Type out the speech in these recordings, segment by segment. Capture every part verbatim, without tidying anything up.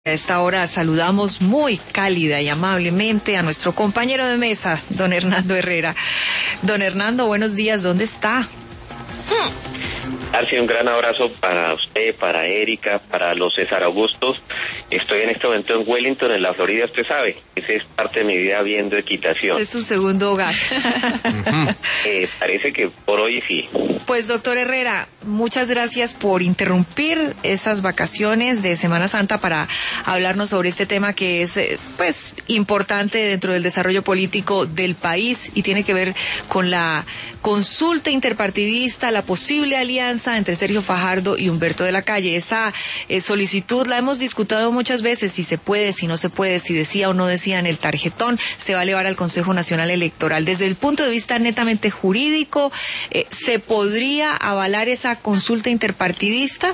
A esta hora saludamos muy cálida y amablemente a nuestro compañero de mesa, don Hernando Herrera. Don Hernando, buenos días, ¿dónde está? Darcy, un gran abrazo para usted, para Erika, para los César Augustos. Estoy en este momento en Wellington, en la Florida, usted sabe. Esa es parte de mi vida viendo equitación. Ese es su segundo hogar. eh, parece que por hoy sí. Pues, doctor Herrera, muchas gracias por interrumpir esas vacaciones de Semana Santa para hablarnos sobre este tema que es, pues, importante dentro del desarrollo político del país y tiene que ver con la consulta interpartidista, la posible alianza entre Sergio Fajardo y Humberto de la Calle. Esa eh, solicitud la hemos discutido muchas veces, si se puede, si no se puede, si decía o no decía en el tarjetón, se va a elevar al Consejo Nacional Electoral. Desde el punto de vista netamente jurídico, eh, ¿se podría avalar esa consulta interpartidista?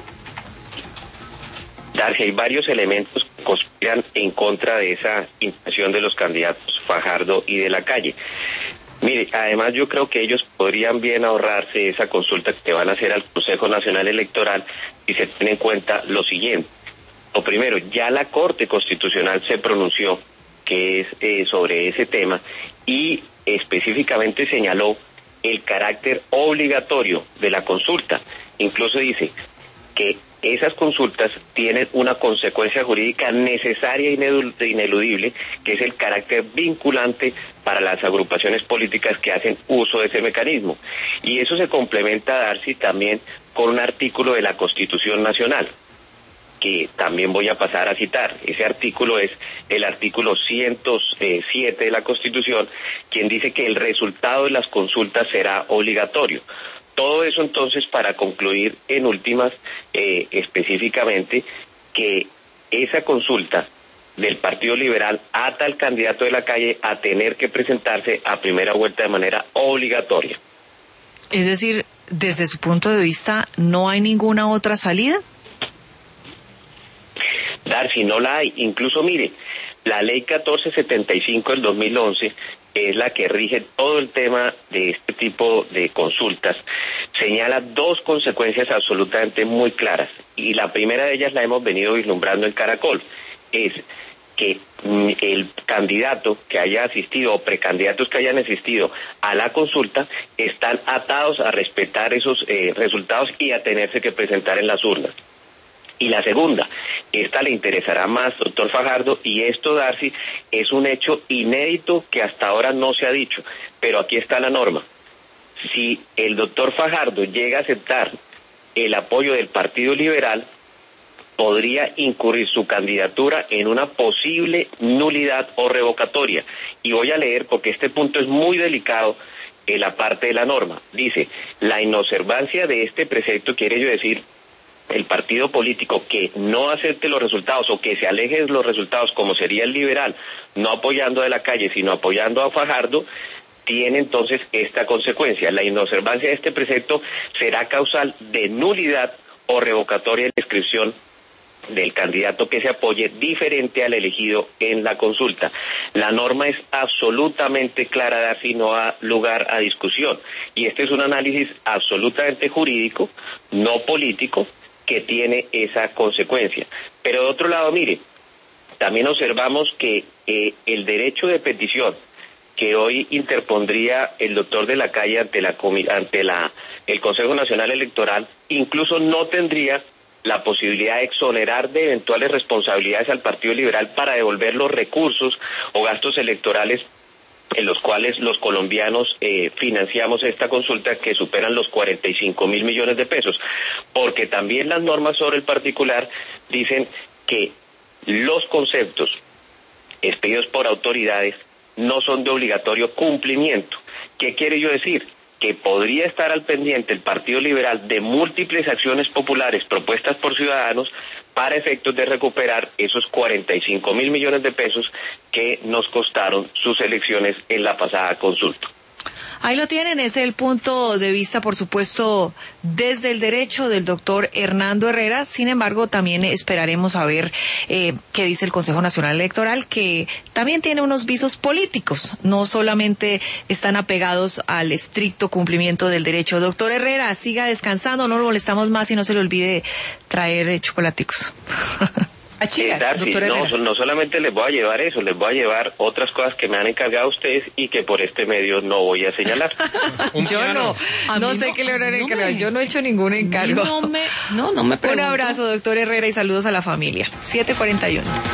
Darcy, hay varios elementos que conspiran en contra de esa intención de los candidatos Fajardo y de la Calle. Mire, además yo creo que ellos podrían bien ahorrarse esa consulta que van a hacer al Consejo Nacional Electoral si se tiene en cuenta lo siguiente. Lo primero, ya la Corte Constitucional se pronunció que es eh, sobre ese tema y específicamente señaló el carácter obligatorio de la consulta. Incluso dice que esas consultas tienen una consecuencia jurídica necesaria e ineludible, que es el carácter vinculante para las agrupaciones políticas que hacen uso de ese mecanismo. Y eso se complementa, Darcy, también con un artículo de la Constitución Nacional, que también voy a pasar a citar. Ese artículo es el artículo ciento siete de la Constitución, quien dice que el resultado de las consultas será obligatorio. Todo eso entonces para concluir en últimas, eh, específicamente, que esa consulta del Partido Liberal ata al candidato de la Calle a tener que presentarse a primera vuelta de manera obligatoria. Es decir, desde su punto de vista, ¿no hay ninguna otra salida? Darcy, no la hay. Incluso, mire, la ley catorce setenta y cinco del dos mil once, que es la que rige todo el tema de este tipo de consultas, señala dos consecuencias absolutamente muy claras. Y la primera de ellas la hemos venido vislumbrando en Caracol, es que el candidato que haya asistido o precandidatos que hayan asistido a la consulta están atados a respetar esos eh, resultados y a tenerse que presentar en las urnas. Y la segunda, esta le interesará más, doctor Fajardo, y esto, Darcy, es un hecho inédito que hasta ahora no se ha dicho, pero aquí está la norma. Si el doctor Fajardo llega a aceptar el apoyo del Partido Liberal, podría incurrir su candidatura en una posible nulidad o revocatoria. Y voy a leer porque este punto es muy delicado en la parte de la norma. Dice, la inobservancia de este precepto, quiere yo decir, el partido político que no acepte los resultados o que se aleje de los resultados, como sería el liberal, no apoyando a de la Calle, sino apoyando a Fajardo, tiene entonces esta consecuencia. La inobservancia de este precepto será causal de nulidad o revocatoria de la inscripción del candidato que se apoye diferente al elegido en la consulta. La norma es absolutamente clara, Darcy, no da lugar a discusión. Y este es un análisis absolutamente jurídico, no político, que tiene esa consecuencia. Pero de otro lado, mire, también observamos que eh, el derecho de petición que hoy interpondría el doctor de la Calle ante la ante la el Consejo Nacional Electoral incluso no tendría la posibilidad de exonerar de eventuales responsabilidades al Partido Liberal para devolver los recursos o gastos electorales en los cuales los colombianos eh, financiamos esta consulta, que superan los cuarenta y cinco mil millones de pesos, porque también las normas sobre el particular dicen que los conceptos expedidos por autoridades no son de obligatorio cumplimiento. ¿Qué quiere yo decir? Que podría estar al pendiente el Partido Liberal de múltiples acciones populares propuestas por ciudadanos para efectos de recuperar esos cuarenta y cinco mil millones de pesos que nos costaron sus elecciones en la pasada consulta. Ahí lo tienen, ese es el punto de vista, por supuesto, desde el derecho del doctor Hernando Herrera. Sin embargo, también esperaremos a ver eh, qué dice el Consejo Nacional Electoral, que también tiene unos visos políticos, no solamente están apegados al estricto cumplimiento del derecho. Doctor Herrera, siga descansando, no lo molestamos más y no se le olvide traer eh, chocolaticos. Achigas, eh, Darcy, doctor no, Herrera. no solamente les voy a llevar eso, les voy a llevar otras cosas que me han encargado ustedes y que por este medio no voy a señalar. Yo no, A no mí sé no- qué le habrán no encargado. me- Yo no he hecho ningún encargo. No me, no, no me Un pregunto. abrazo, doctor Herrera, y saludos a la familia. siete cuarenta y uno.